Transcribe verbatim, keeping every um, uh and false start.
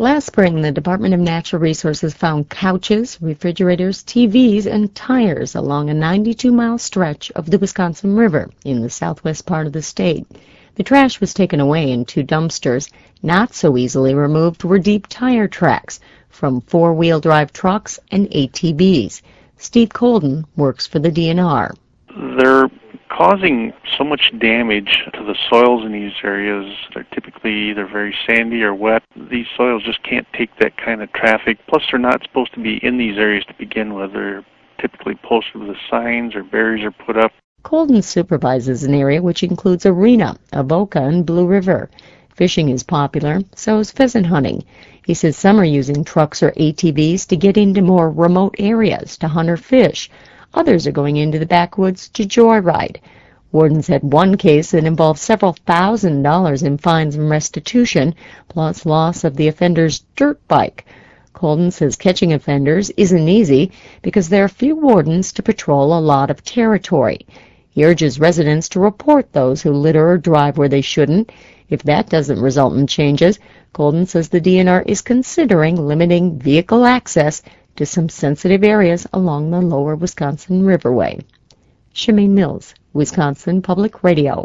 Last spring, the Department of Natural Resources found couches, refrigerators, T Vs, and tires along a ninety-two mile stretch of the Wisconsin River in the southwest part of the state. The trash was taken away in two dumpsters. Not so easily removed were deep tire tracks from four-wheel drive trucks and A T Vs. Steve Colden works for the D N R. They're causing so much damage to the soils in these areas. They're typically either very sandy or wet. These soils just can't take that kind of traffic. Plus, they're not supposed to be in these areas to begin with. They're typically posted with signs or barriers are put up. Colden supervises an area which includes Arena, Avoca, and Blue River. Fishing is popular, so is pheasant hunting. He says some are using trucks or A T Vs to get into more remote areas to hunt or fish. Others are going into the backwoods to joyride. Wardens had one case that involved several thousand dollars in fines and restitution, plus loss of the offender's dirt bike. Colden says catching offenders isn't easy because there are few wardens to patrol a lot of territory. He urges residents to report those who litter or drive where they shouldn't. If that doesn't result in changes, Colden says the D N R is considering limiting vehicle access to some sensitive areas along the lower Wisconsin Riverway. Shemaine Mills, Wisconsin Public Radio.